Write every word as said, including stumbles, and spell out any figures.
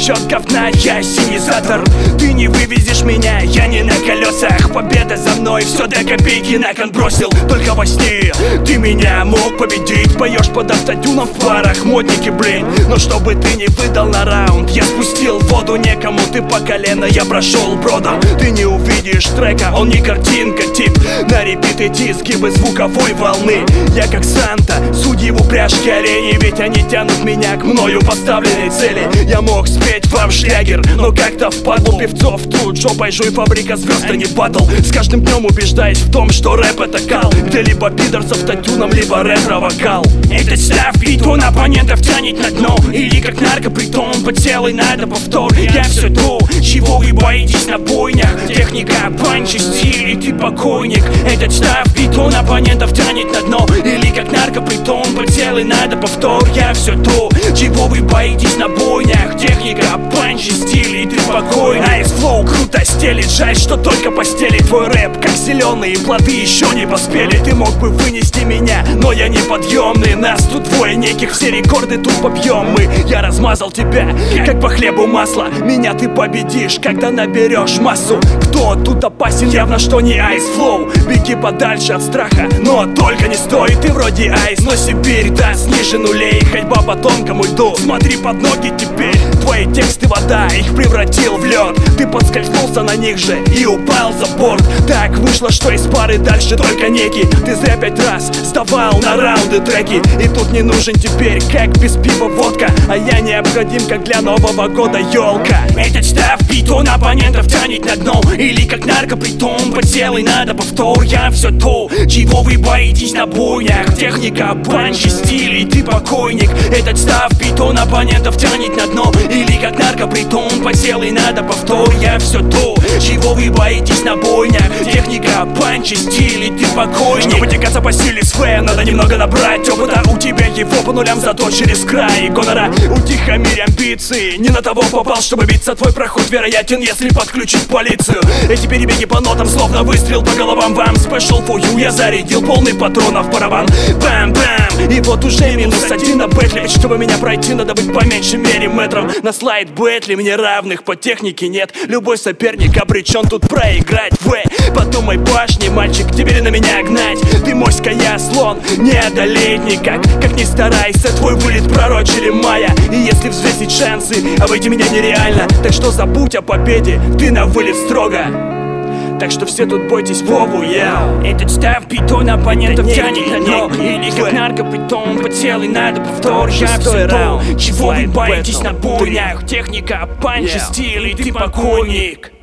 течет говна, я синизатор. Ты не вывезешь меня, я не на колесах. Победа за мной, все до копейки на кон бросил. Только во сне ты меня мог победить. Поешь под автотюном в парах, модники, блин. Но чтобы ты не выдал на раунд, я спустил воду некому, ты по колено, я прошел бродом. Ты не увидишь трека, он не картинка, тип. На репит иди, сгибы звуковой волны. Я как Санта, судьи в упряжке оленей, ведь они тянут меня к мною поставленной цели. Я мог спеть вам шлягер, но как-то впадлу певцов тут жопой жуй, фабрика звезд, а не батл. С каждым днем убеждаюсь в том, что рэп это кал, где либо пидор с автотюном, либо ретро-вокал. Этот став битон оппонентов тянет на дно, или как наркопритон, подсел и надо повтор. Я все то, чего вы боитесь на бойнях. Техника, панчи, стиль, и ты покойник. Этот став битон оппонентов тянет на дно, или как наркопритон, подсел и надо повтор. Я все то, чего вы боитесь на бойнях. Техника, панчи, стиль, и ты покойник. Ice Flow круто стелит, жаль, что только постели. Твой рэп, как зеленые плоды, еще не поспели. Ты мог бы вынести меня, но я неподъемный. Нас тут двое неких, все рекорды тут побьем мы. Я размазал тебя, как по хлебу масло. Меня ты победишь, когда наберешь массу. Кто тут опасен? Явно, что не Ice Flow. Беги подальше от страха, но только не стой. Ты вроде Ice, но Сибирь даст ниже нулей. Ходьба по тонкому льду, смотри под ноги теперь. Твои тексты вода, их превратил в лед. Ты подскользнулся на них же и упал за борт. Так вышло, что из пары дальше только некий. Ты зря пять раз сдавал на раунды треки. И тут не нужен теперь, как без пива водка. А я необходим, как для Нового года елка. Этот став битон оппонентов тянет на дно, или как наркопритон, подсел и надо повтор. Я все то, чего вы боитесь на бойнях. Техника, панчи, стиль, и ты покойник. Этот став битон оппонентов тянет на дно, или как наркопритон, подсел и надо повтор. Я все то, чего вы боитесь на бойнях. Техника, панчи, стиль, и ты покойник. Чтобы тягаться по силе своей, надо немного набрать опыта. У тебя его по нулям, зато через край гонора. Утихомирь амбиции, не на того попал, чтобы биться. Твой проход вероятен, если подключить полицию. Эти перебеги по нотам, словно выстрел по головам вам. Special for you, я зарядил полный патронов барабан. Бам-бам, и вот уже минус один на бэтле. Ведь чтобы меня пройти, надо быть по меньшей мере метром. На слайд бэтли мне равных по технике нет. Любой соперник обречен тут проиграть. Вэ, подумай, башни, мальчик, теперь на меня гнать. Ты моська, я слон, не одолеть никак. Как ни старайся, твой вылет пророчили майя. И если взвесить шансы, обойти меня нереально. Так что забудь о победе, ты на вылет строго. Так что все тут бойтесь Вову, я. Этот став битон оппонентов тянет на дно, или как наркопритон, подсел и надо повтор. Я все то, чего вы боитесь на бойнях. Техника, панчи, стиль, и ты покойник.